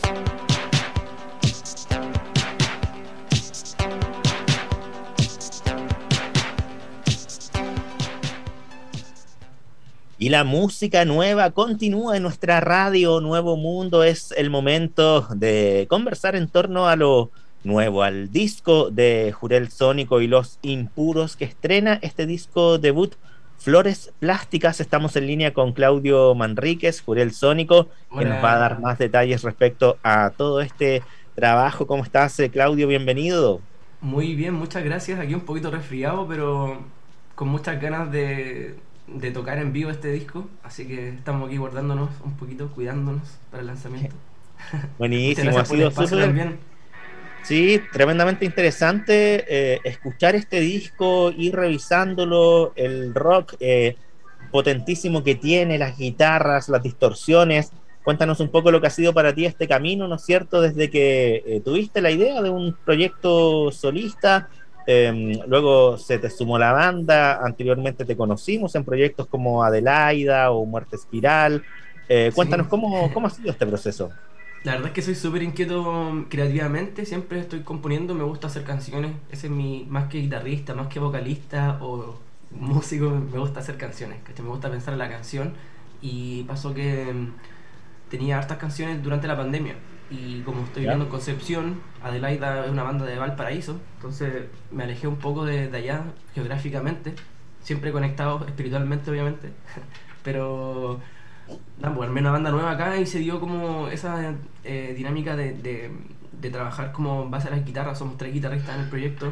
Y la música nueva continúa en nuestra radio Nuevo Mundo. Es el momento de conversar en torno a lo nuevo, al disco de Jurel Sónico y Los Impuros, que estrena este disco debut, Flores Plásticas. Estamos en línea con Claudio Manríquez, Jurel Sónico, que nos va a dar Hola, más detalles respecto a todo este trabajo. ¿Cómo estás, Claudio? Bienvenido. muy bien, muchas gracias. Aquí un poquito resfriado, pero con muchas ganas de tocar en vivo este disco. Así que estamos aquí guardándonos un poquito, cuidándonos para el lanzamiento. Muchas Buenísimo, ha gracias por el sido espacio súper. también. Sí, tremendamente interesante escuchar este disco, ir revisándolo, el rock potentísimo que tiene, las guitarras, las distorsiones. Cuéntanos un poco lo que ha sido para ti este camino, ¿no es cierto? Desde que tuviste la idea de un proyecto solista, luego se te sumó la banda, anteriormente te conocimos en proyectos como Adelaida o Muerte Espiral. Sí, Cuéntanos cómo ha sido este proceso. la verdad es que soy súper inquieto creativamente. Siempre estoy componiendo, me gusta hacer canciones. Ese es mi, más que guitarrista, más que vocalista o músico, me gusta hacer canciones. ¿Cachai? Me gusta pensar en la canción. Y pasó que tenía hartas canciones durante la pandemia. Y como estoy ¿Ya? viviendo en Concepción, Adelaida es una banda de Valparaíso, entonces me alejé un poco de allá geográficamente, siempre conectado espiritualmente, obviamente. Pero nada, pues armé una banda nueva acá y se dio como esa dinámica de trabajar como en base a las guitarras. Somos tres guitarristas en el proyecto.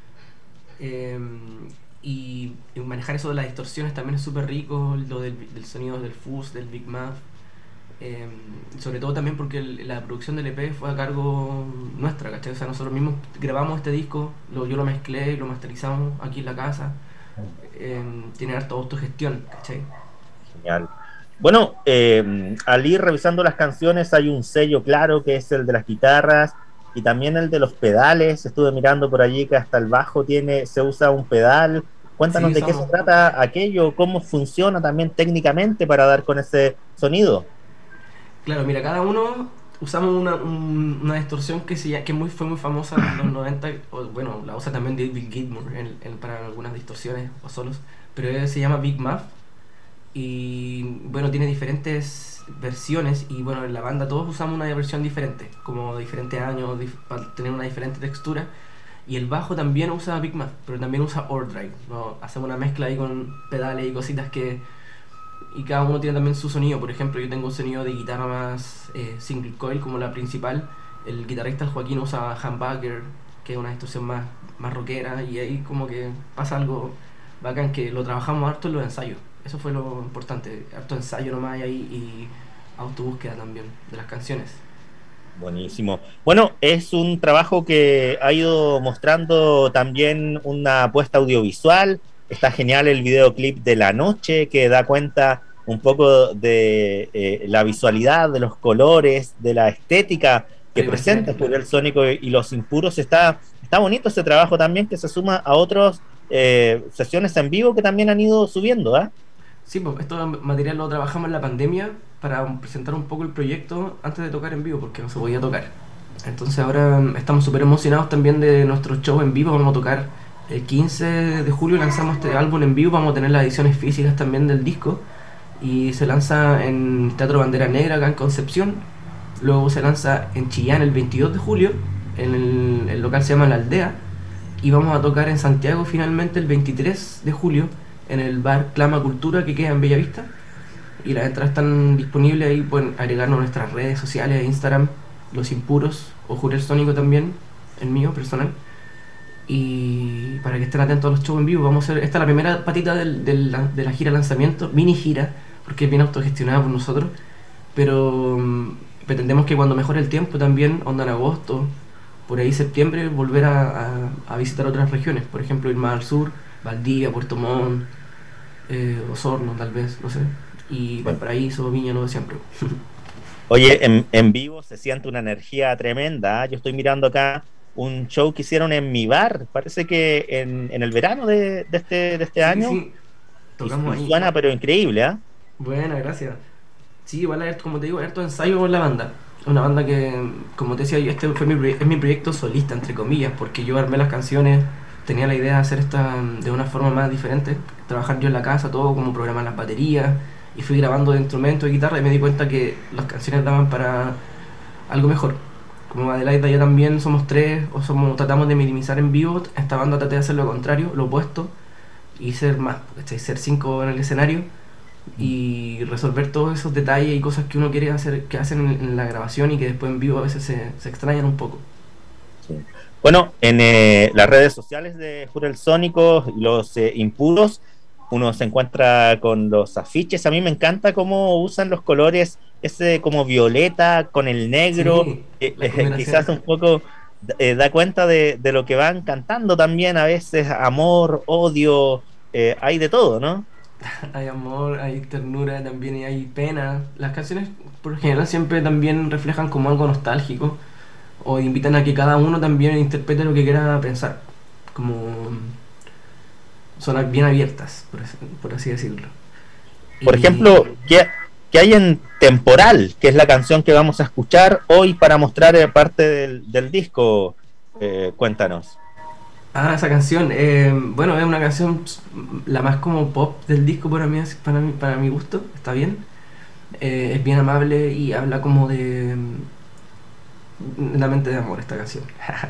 eh, y manejar eso de las distorsiones también es súper rico, lo del sonido del fuzz, del Big Muff. Eh, Sobre todo también porque la producción del EP fue a cargo nuestra, ¿cachai? O sea, nosotros mismos grabamos este disco, yo lo mezclé, lo masterizamos aquí en la casa. Tiene harta autogestión, ¿cachai? Genial. Bueno, al ir revisando las canciones hay un sello claro que es el de las guitarras y también el de los pedales. Estuve mirando por allí que hasta el bajo se usa un pedal. Cuéntanos Sí, de qué se usamos. trata aquello, cómo funciona también técnicamente para dar con ese sonido. Claro, mira, cada uno usamos una distorsión que fue muy famosa en los 90, o, bueno, la usa también David Gilmour para algunas distorsiones o solos, pero se llama Big Muff. Y bueno, tiene diferentes versiones y bueno, en la banda todos usamos una versión diferente, como de diferentes años, para tener una diferente textura. Y el bajo también usa Big Muff, pero también usa Overdrive, ¿no? Hacemos una mezcla ahí con pedales y cositas que... Y cada uno tiene también su sonido. Por ejemplo, yo tengo un sonido de guitarra más single coil como la principal. El guitarrista el Joaquín usa humbucker, que es una distorsión más rockera, y ahí como que pasa algo bacán, que lo trabajamos harto en los ensayos. Eso fue lo importante, harto ensayo nomás ahí y autobúsqueda también de las canciones. Buenísimo. Bueno, es un trabajo que ha ido mostrando también una apuesta audiovisual. Está genial el videoclip de La Noche, que da cuenta un poco de la visualidad, de los colores, de la estética que Pero presenta imagínate, claro. Jurel Sónico y Los Impuros. Está bonito ese trabajo también, que se suma a otras sesiones en vivo que también han ido subiendo, ¿ah? Sí, pues esto material lo trabajamos en la pandemia para presentar un poco el proyecto antes de tocar en vivo, porque no se podía tocar. Entonces ahora estamos súper emocionados también de nuestro show en vivo. Vamos a tocar el 15 de julio, lanzamos este álbum en vivo, vamos a tener las ediciones físicas también del disco y se lanza en Teatro Bandera Negra acá en Concepción. Luego se lanza en Chillán el 22 de julio, en el local se llama La Aldea, y vamos a tocar en Santiago finalmente el 23 de julio en el bar Clama Cultura que queda en Bellavista. Y las entradas están disponibles ahí, pueden agregarnos a nuestras redes sociales, Instagram, Los Impuros o Jurel Sónico también, el mío personal. Y para que estén atentos a los shows en vivo, vamos a hacer, esta es la primera patita de la gira lanzamiento, mini gira, porque es bien autogestionada por nosotros, pero pretendemos que cuando mejore el tiempo también, onda en agosto, por ahí septiembre, volver a visitar otras regiones, por ejemplo ir más al sur, Valdivia, Puerto Montt, Osorno tal vez, no sé, y Valparaíso, Viña, no siempre. Oye, en vivo se siente una energía tremenda. ¿Ah? Yo estoy mirando acá un show que hicieron en mi bar, parece que en el verano de este Sí, año, sí, y tocamos ahí. suena pero increíble, ¿ah? Buena, gracias. Sí, igual, como te digo, harto ensayo con la banda. Una banda que, como te decía, este fue es mi proyecto solista, entre comillas, porque yo armé las canciones, tenía la idea de hacer esta de una forma más diferente, trabajar yo en la casa, todo como programar las baterías, y fui grabando de instrumentos y guitarra y me di cuenta que las canciones daban para algo mejor. Como Adelaida ya también somos tres, tratamos de minimizar en vivo, esta banda traté de hacer lo contrario, lo opuesto, y ser más, ¿cachai? Ser cinco en el escenario y resolver todos esos detalles y cosas que uno quiere hacer, que hacen en la grabación y que después en vivo a veces se extrañan un poco. Sí. Bueno, en las redes sociales de Jurel Sónico y los impuros, uno se encuentra con los afiches. A mí me encanta cómo usan los colores, ese como violeta con el negro, Sí, la combinación. quizás un poco da cuenta de lo que van cantando también, a veces amor, odio, hay de todo, ¿no? Hay amor, hay ternura también y hay pena. Las canciones por lo general siempre también reflejan como algo nostálgico o invitan a que cada uno también interprete lo que quiera pensar. Como son bien abiertas, por así decirlo. Por Y ejemplo, ¿qué hay en Temporal, que es la canción que vamos a escuchar hoy para mostrar parte del disco? Cuéntanos. esa canción, bueno, es una canción la más como pop del disco para mi gusto, está bien. Es bien amable y habla como de la mente de amor esta canción.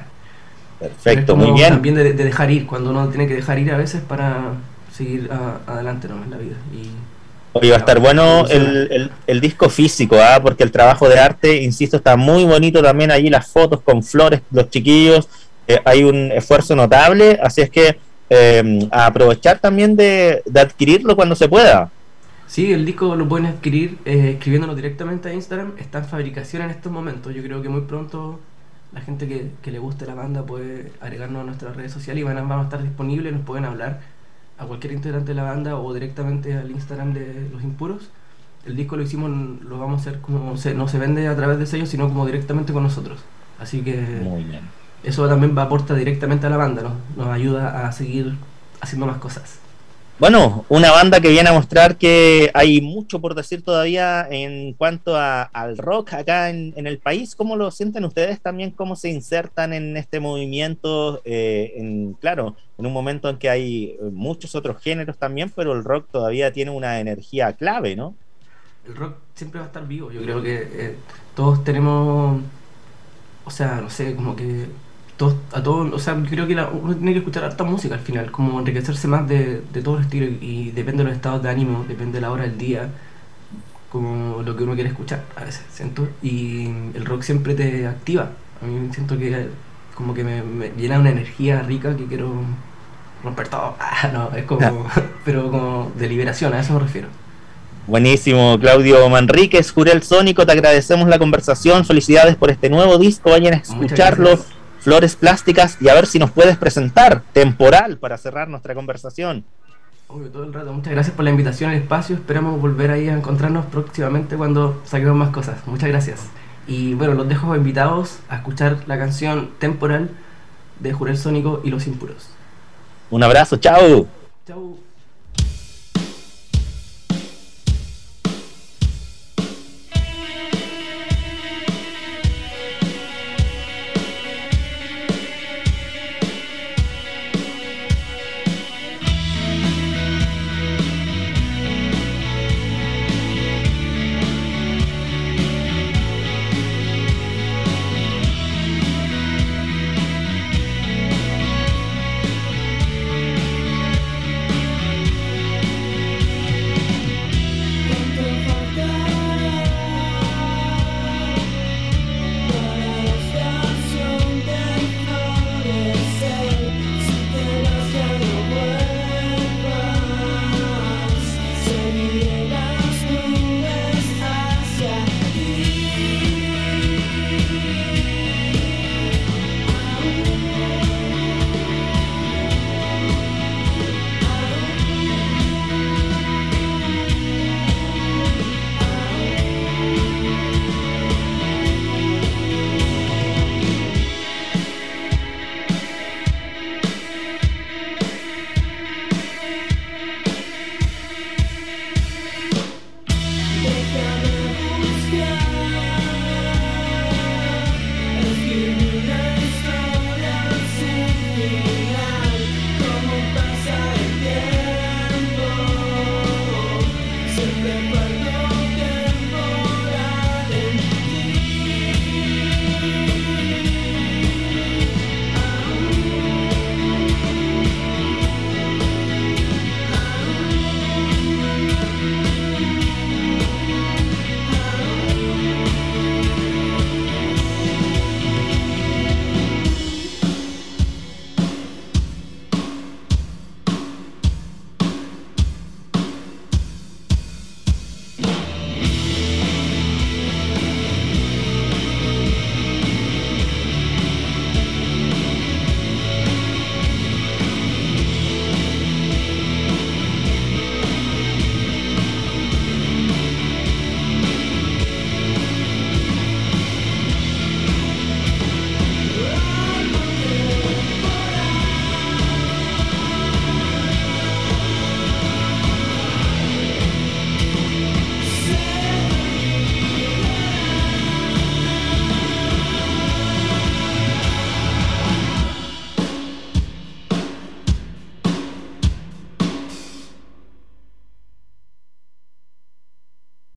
Pero es Perfecto, muy como bien. también de dejar ir, cuando uno tiene que dejar ir a veces para seguir adelante nomás en la vida Hoy va a estar bueno evolucionar. el disco físico, ¿ah? Porque el trabajo de arte, insisto, está muy bonito también allí, las fotos con flores, los chiquillos, hay un esfuerzo notable, así es que a aprovechar también de adquirirlo cuando se pueda. Sí, el disco lo pueden adquirir escribiéndolo directamente a Instagram. Está en fabricación en estos momentos. Yo creo que muy pronto la gente que le guste la banda puede agregarnos a nuestras redes sociales y van a estar disponibles. Nos pueden hablar a cualquier integrante de la banda o directamente al Instagram de Los Impuros. El disco lo hicimos, lo vamos a hacer como no se vende a través de sellos, sino como directamente con nosotros. Así que Muy bien. eso también va aporta directamente a la banda, ¿no? Nos ayuda a seguir haciendo más cosas. Bueno, una banda que viene a mostrar que hay mucho por decir todavía en cuanto al rock acá en el país. ¿Cómo lo sienten ustedes también? ¿Cómo se insertan en este movimiento? Claro, en un momento en que hay muchos otros géneros también, pero el rock todavía tiene una energía clave, ¿no? El rock siempre va a estar vivo. Yo creo que todos tenemos, o sea, no sé, como que todos, o sea, yo creo que uno tiene que escuchar harta música al final, como enriquecerse más de todos los estilos y depende de los estados de ánimo, depende de la hora del día, como lo que uno quiere escuchar a veces, siento. Y el rock siempre te activa. A mí siento que como que me llena una energía rica que quiero romper todo. No, es como, pero como de liberación, a eso me refiero. Buenísimo, Claudio Manríquez, Jurel Sónico, te agradecemos la conversación, felicidades por este nuevo disco, vayan a Muchas escucharlo, gracias. Flores Plásticas, y a ver si nos puedes presentar Temporal para cerrar nuestra conversación. Obvio, todo el rato. Muchas gracias por la invitación al espacio. Esperamos volver ahí a encontrarnos próximamente cuando saquemos más cosas. Muchas gracias. Y bueno, los dejo invitados a escuchar la canción Temporal de Jurel Sónico y Los Impuros. Un abrazo, chao. Chau.